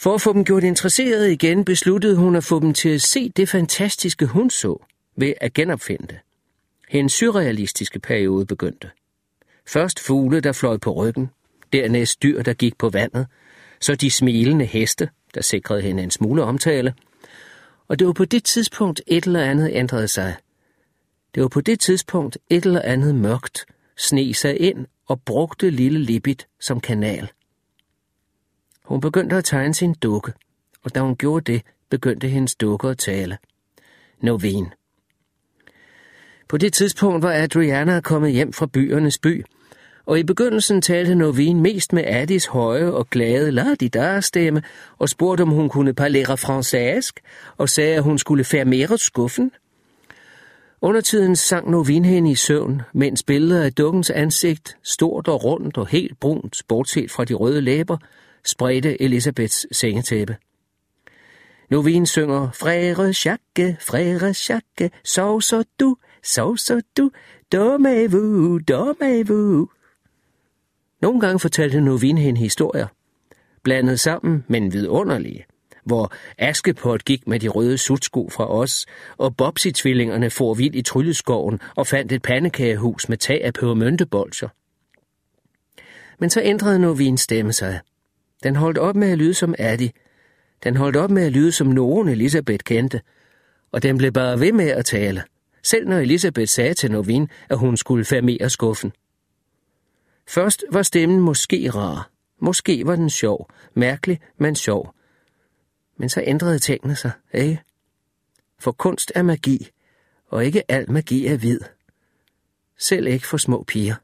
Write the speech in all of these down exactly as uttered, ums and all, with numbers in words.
For at få dem gjort interesserede igen, besluttede hun at få dem til at se det fantastiske, hun så, ved at genopfinde det. Hendes surrealistiske periode begyndte. Først fugle, der fløj på ryggen, dernæst dyr, der gik på vandet, så de smilende heste, der sikrede hende en smule omtale. Og det var på det tidspunkt et eller andet ændrede sig. Det var på det tidspunkt et eller andet mørkt, sne sig ind og brugte lille Libbit som kanal. Hun begyndte at tegne sin dukke, og da hun gjorde det, begyndte hendes dukke at tale. Noveen. På det tidspunkt var Adriana kommet hjem fra byernes by, og i begyndelsen talte Noveen mest med Addis høje og glade la-di-da-stemme og spurgte, om hun kunne parlere fransask, og sagde, at hun skulle fermere skuffen. Undertiden sang Noveen hende i søvn, mens billeder af dukkens ansigt, stort og rundt og helt brunt, bortset fra de røde læber, spredte Elisabeths sengetæppe. Noveen synger, Frère Jacques, Frère Jacques, sov så du, sov så du, dormez-vous, dormez-vous. Nogle gange fortalte Noveen hende historier, blandet sammen, men vidunderlige, hvor Askepot gik med de røde sutsko fra os, og Bobsy-tvillingerne for vild i trylleskoven og fandt et pandekagehus med tag af pebermyntebolcher. Men så ændrede Noveens stemme sig. Den holdt op med at lyde som Addie. Den holdt op med at lyde som nogen Elisabeth kendte, og den blev bare ved med at tale, selv når Elisabeth sagde til Noveen, at hun skulle fermere skuffen. Først var stemmen måske rar, måske var den sjov, mærkelig, men sjov. Men så ændrede tingene sig, ikke? For kunst er magi, og ikke al magi er hvid. Selv ikke for små piger.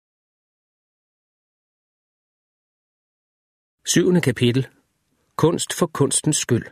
Syvende kapitel. Kunst for kunstens skyld.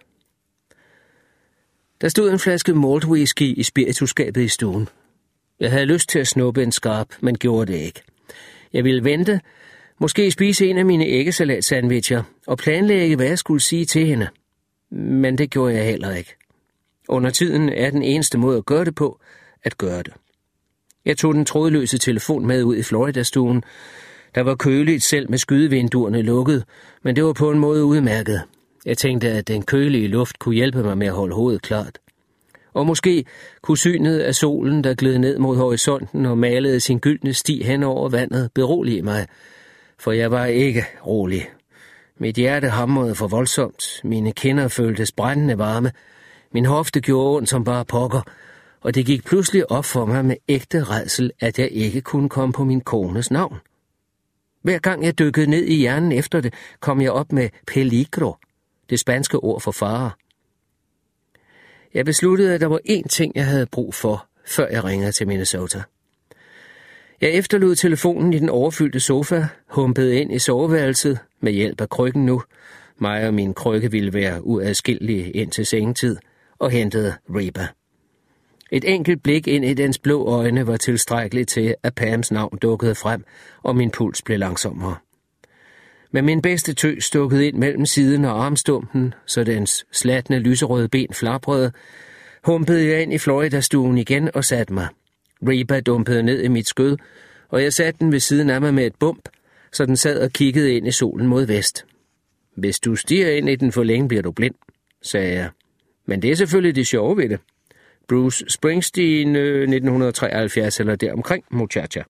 Der stod en flaske malt whisky i spiritusskabet i stuen. Jeg havde lyst til at snuppe en skarp, men gjorde det ikke. Jeg ville vente, måske spise en af mine æggesalat-sandwicher og planlægge, hvad jeg skulle sige til hende. Men det gjorde jeg heller ikke. Under tiden er den eneste måde at gøre det på, at gøre det. Jeg tog den trådløse telefon med ud i Florida-stuen. Der var køligt selv med skydevinduerne lukket, men det var på en måde udmærket. Jeg tænkte, at den kølige luft kunne hjælpe mig med at holde hovedet klart. Og måske kunne synet af solen, der gled ned mod horisonten og malede sin gyldne sti hen over vandet, berolige mig, for jeg var ikke rolig. Mit hjerte hamrede for voldsomt, mine kinder føltes brændende varme, min hofte gjorde ondt som bare pokker, og det gik pludselig op for mig med ægte rædsel, at jeg ikke kunne komme på min kones navn. Hver gang jeg dykkede ned i hjernen efter det, kom jeg op med peligro, det spanske ord for fare. Jeg besluttede, at der var én ting, jeg havde brug for, før jeg ringede til Minnesota. Jeg efterlod telefonen i den overfyldte sofa, humpede ind i soveværelset med hjælp af krykken nu. Mig og min krykke ville være uadskillelige ind til sengetid, og hentede Reba. Et enkelt blik ind i dens blå øjne var tilstrækkeligt til, at Pams navn dukkede frem, og min puls blev langsommere. Med min bedste tø stukket ind mellem siden og armstumpen, så dens slatne lyserøde ben flabrede, humpede jeg ind i Florida-stuen igen og satte mig. Reba dumpede ned i mit skød, og jeg satte den ved siden af mig med et bump, så den sad og kiggede ind i solen mod vest. Hvis du stiger ind i den for længe, bliver du blind, sagde jeg. Men det er selvfølgelig det sjove ved det. Bruce Springsteen, øh, nitten treoghalvfjerds eller deromkring, muchacha.